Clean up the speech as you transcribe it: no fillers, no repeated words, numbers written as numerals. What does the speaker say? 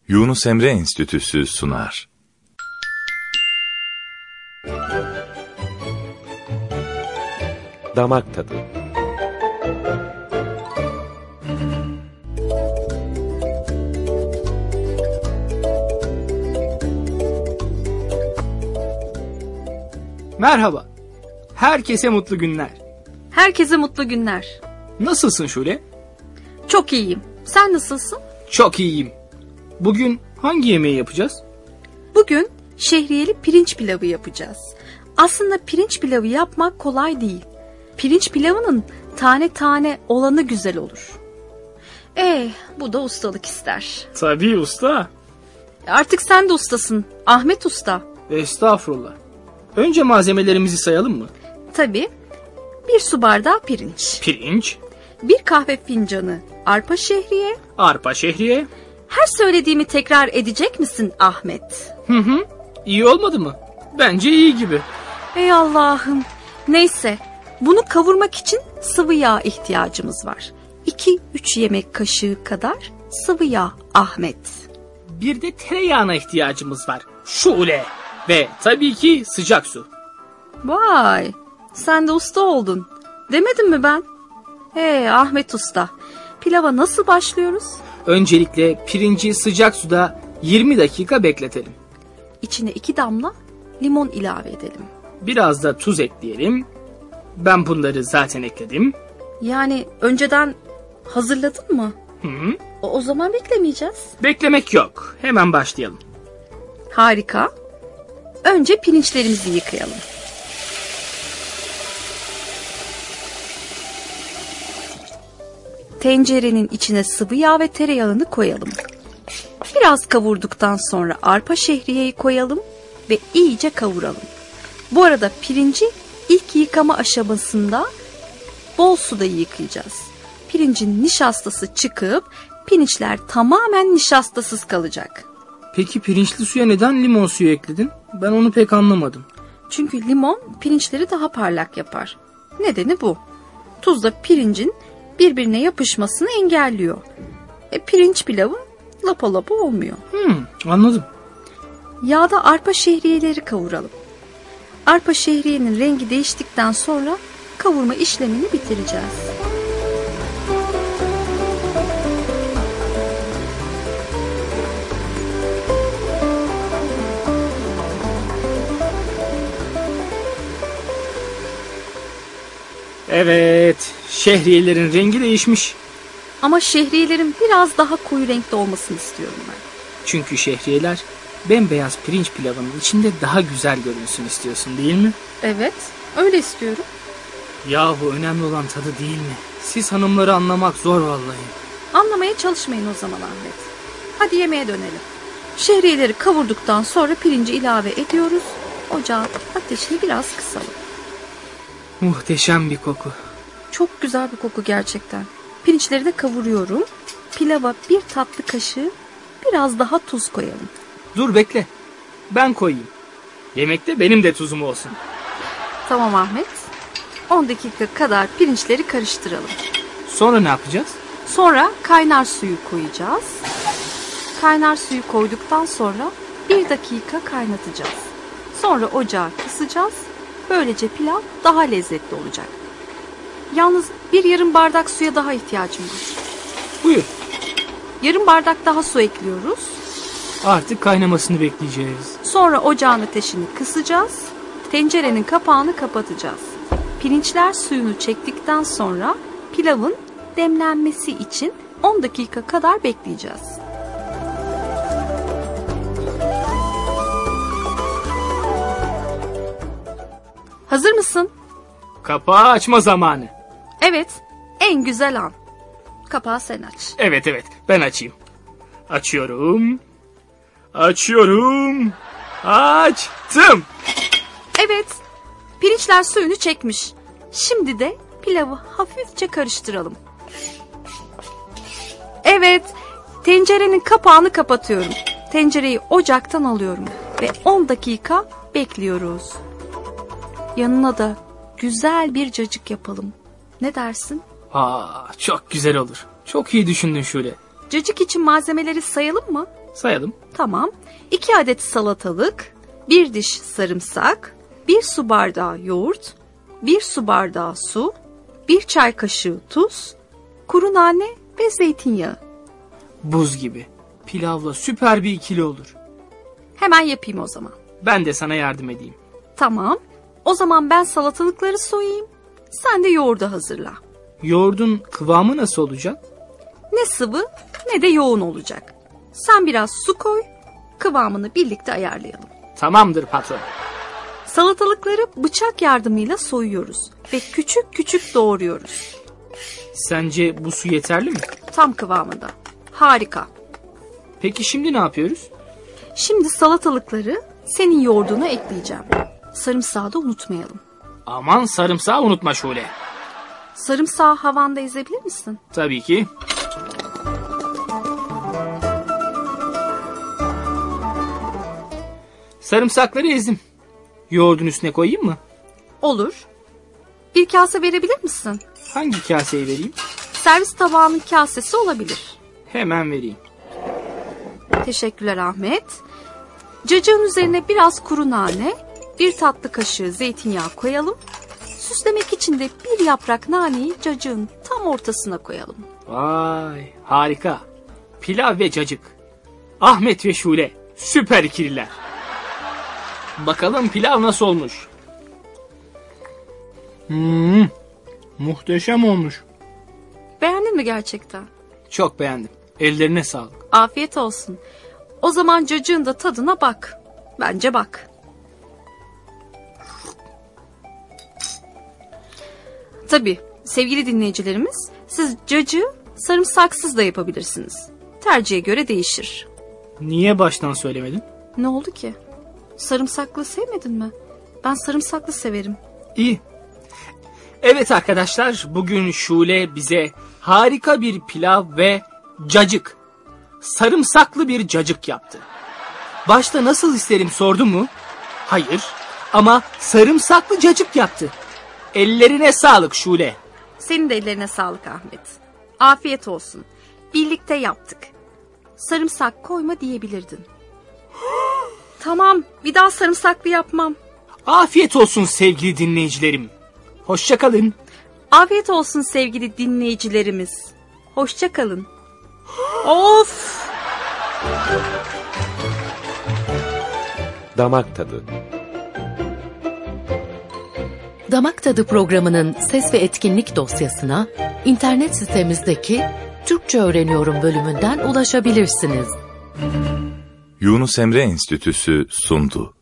Yunus Emre Enstitüsü sunar. Damak tadı. Merhaba. Herkese mutlu günler. Herkese mutlu günler. Nasılsın Şule? Çok iyiyim. Sen nasılsın? Çok iyiyim. Bugün hangi yemeği yapacağız? Bugün şehriyeli pirinç pilavı yapacağız. Aslında pirinç pilavı yapmak kolay değil. Pirinç pilavının tane tane olanı güzel olur. Bu da ustalık ister. Tabii usta. Artık sen de ustasın, Ahmet Usta. Estağfurullah. Önce malzemelerimizi sayalım mı? Tabii. 1 su bardağı pirinç. Pirinç, 1 kahve fincanı arpa şehriye. arpa şehriye. Her söylediğimi tekrar edecek misin Ahmet? Hı. İyi olmadı mı? Bence iyi gibi. Ey Allah'ım. Neyse, bunu kavurmak için sıvı yağ ihtiyacımız var. 2-3 yemek kaşığı kadar sıvı yağ Ahmet. Bir de tereyağına ihtiyacımız var. Şule. Ve tabii ki sıcak su. Vay, sen de usta oldun. Demedim mi ben? Ahmet Usta, pilava nasıl başlıyoruz? Öncelikle pirinci sıcak suda 20 dakika bekletelim. İçine 2 damla limon ilave edelim. Biraz da tuz ekleyelim. Ben bunları zaten ekledim. Yani önceden hazırladın mı? Hı. O zaman beklemeyeceğiz. Beklemek yok. Hemen başlayalım. Harika. Önce pirinçlerimizi yıkayalım. Tencerenin içine sıvı yağ ve tereyağını koyalım. Biraz kavurduktan sonra arpa şehriyeyi koyalım ve iyice kavuralım. Bu arada pirinci ilk yıkama aşamasında bol suda yıkayacağız. Pirincin nişastası çıkıp pirinçler tamamen nişastasız kalacak. Peki pirinçli suya neden limon suyu ekledin? Ben onu pek anlamadım. Çünkü limon pirinçleri daha parlak yapar. Nedeni bu. Tuz da pirincin birbirine yapışmasını engelliyor. Pirinç pilavı lapa lapa olmuyor. Anladım. Yağda arpa şehriyeleri kavuralım. Arpa şehriyenin rengi değiştikten sonra kavurma işlemini bitireceğiz. Evet, şehriyelerin rengi değişmiş. Ama şehriyelerin biraz daha koyu renkte olmasını istiyorum ben. Çünkü şehriyeler bembeyaz pirinç pilavının içinde daha güzel görünsün istiyorsun değil mi? Evet, öyle istiyorum. Yahu önemli olan tadı değil mi? Siz hanımları anlamak zor vallahi. Anlamaya çalışmayın o zaman Ahmet. Hadi yemeğe dönelim. Şehriyeleri kavurduktan sonra pirinci ilave ediyoruz. Ocağın ateşini biraz kısalım. Muhteşem bir koku. Çok güzel bir koku gerçekten. Pirinçleri de kavuruyorum. Pilava 1 tatlı kaşığı biraz daha tuz koyalım. Dur bekle. Ben koyayım. Yemekte benim de tuzum olsun. Tamam Ahmet. 10 dakika kadar pirinçleri karıştıralım. Sonra ne yapacağız? Sonra kaynar suyu koyacağız. Kaynar suyu koyduktan sonra 1 dakika kaynatacağız. Sonra ocağı kısacağız. Böylece pilav daha lezzetli olacak. Yalnız yarım bardak suya daha ihtiyacım var. Buyur. Yarım bardak daha su ekliyoruz. Artık kaynamasını bekleyeceğiz. Sonra ocağın ateşini kısacağız. Tencerenin kapağını kapatacağız. Pirinçler suyunu çektikten sonra pilavın demlenmesi için 10 dakika kadar bekleyeceğiz. Hazır mısın? Kapağı açma zamanı. Evet, en güzel an. Kapağı sen aç. Evet, ben açayım. Açıyorum. Açıyorum. Açtım. Evet, pirinçler suyunu çekmiş. Şimdi de pilavı hafifçe karıştıralım. Evet, tencerenin kapağını kapatıyorum. Tencereyi ocaktan alıyorum ve 10 dakika bekliyoruz. Yanına da güzel bir cacık yapalım. Ne dersin? Çok güzel olur. Çok iyi düşündün Şule. Cacık için malzemeleri sayalım mı? Sayalım. Tamam. 2 adet salatalık, 1 diş sarımsak, 1 su bardağı yoğurt, 1 su bardağı su, 1 çay kaşığı tuz, kuru nane ve zeytinyağı. Buz gibi. Pilavla süper bir ikili olur. Hemen yapayım o zaman. Ben de sana yardım edeyim. Tamam. O zaman ben salatalıkları soyayım. Sen de yoğurdu hazırla. Yoğurdun kıvamı nasıl olacak? Ne sıvı ne de yoğun olacak. Sen biraz su koy. Kıvamını birlikte ayarlayalım. Tamamdır patron. Salatalıkları bıçak yardımıyla soyuyoruz ve küçük küçük doğruyoruz. Sence bu su yeterli mi? Tam kıvamında. Harika. Peki şimdi ne yapıyoruz? Şimdi salatalıkları senin yoğurduna ekleyeceğim. Sarımsağı da unutmayalım. Aman sarımsağı unutma Şule. Sarımsağı havanda ezebilir misin? Tabii ki. Sarımsakları ezdim. Yoğurdun üstüne koyayım mı? Olur. Bir kase verebilir misin? Hangi kaseyi vereyim? Servis tabağının kasesi olabilir. Hemen vereyim. Teşekkürler Ahmet. Cacığın üzerine biraz kuru nane, 1 tatlı kaşığı zeytinyağı koyalım. Süslemek için de 1 yaprak naneyi cacığın tam ortasına koyalım. Vay harika. Pilav ve cacık. Ahmet ve Şule süper ikililer. Bakalım pilav nasıl olmuş? Muhteşem olmuş. Beğendin mi gerçekten? Çok beğendim. Ellerine sağlık. Afiyet olsun. O zaman cacığın da tadına bak. Bence bak. Tabii sevgili dinleyicilerimiz, siz cacığı sarımsaksız da yapabilirsiniz. Tercihe göre değişir. Niye baştan söylemedin? Ne oldu ki? Sarımsaklı sevmedin mi? Ben sarımsaklı severim. İyi. Evet arkadaşlar, bugün Şule bize harika bir pilav ve cacık, sarımsaklı bir cacık yaptı. Başta nasıl isterim sordum mu? Hayır, ama sarımsaklı cacık yaptı. Ellerine sağlık Şule. Senin de ellerine sağlık Ahmet. Afiyet olsun. Birlikte yaptık. Sarımsak koyma diyebilirdin. Tamam, bir daha sarımsaklı yapmam. Afiyet olsun sevgili dinleyicilerim. Hoşça kalın. Afiyet olsun sevgili dinleyicilerimiz. Hoşça kalın. Of! Damak tadı. Damak Tadı programının ses ve etkinlik dosyasına internet sitemizdeki Türkçe Öğreniyorum bölümünden ulaşabilirsiniz. Yunus Emre Enstitüsü sundu.